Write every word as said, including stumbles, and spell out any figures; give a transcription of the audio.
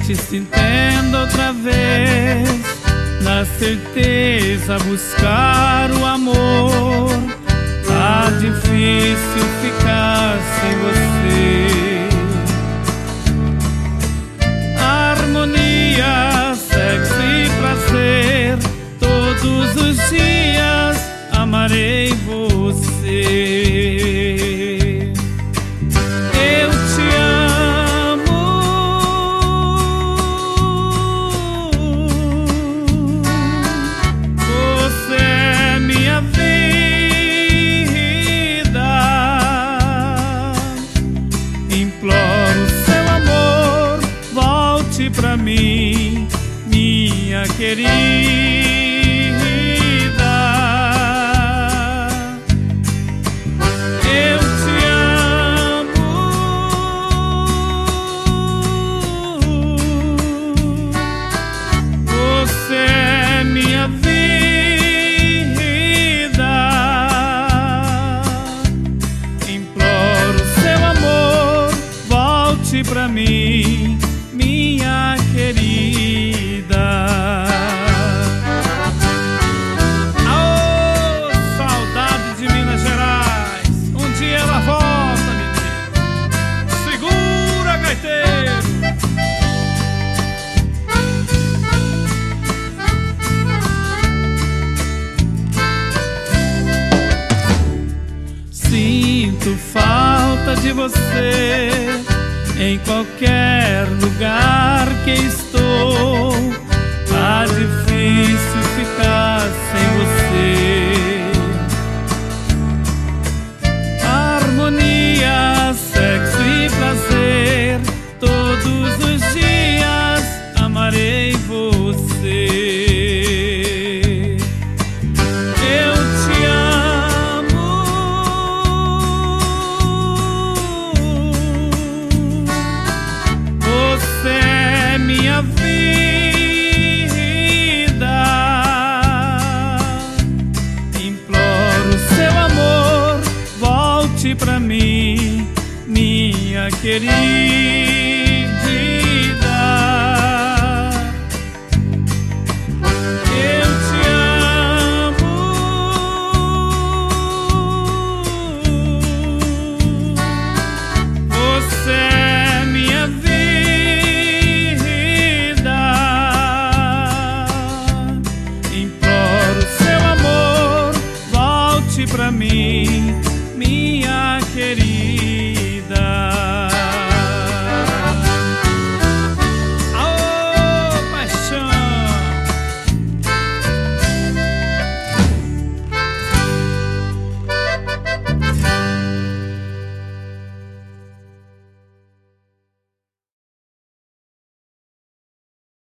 gente se entenda outra vez, na certeza buscar o amor. Tá difícil ficar sem você. Harmonia, sexo e prazer, todos os dias amarei você. Imploro seu amor, volte pra mim, minha querida. Eu te amo, você é minha vida. Imploro seu amor, volte pra mim, minha querida. Aô, saudade de Minas Gerais, um dia ela volta, menino. Segura, gaiteiro. Sinto falta de você em qualquer lugar que estou. Tá difícil ficar sem você. Harmonia, sexo e prazer, todos os dias amarei você. Eu te amo, você é minha vida. Imploro seu amor, volte pra mim, minha querida.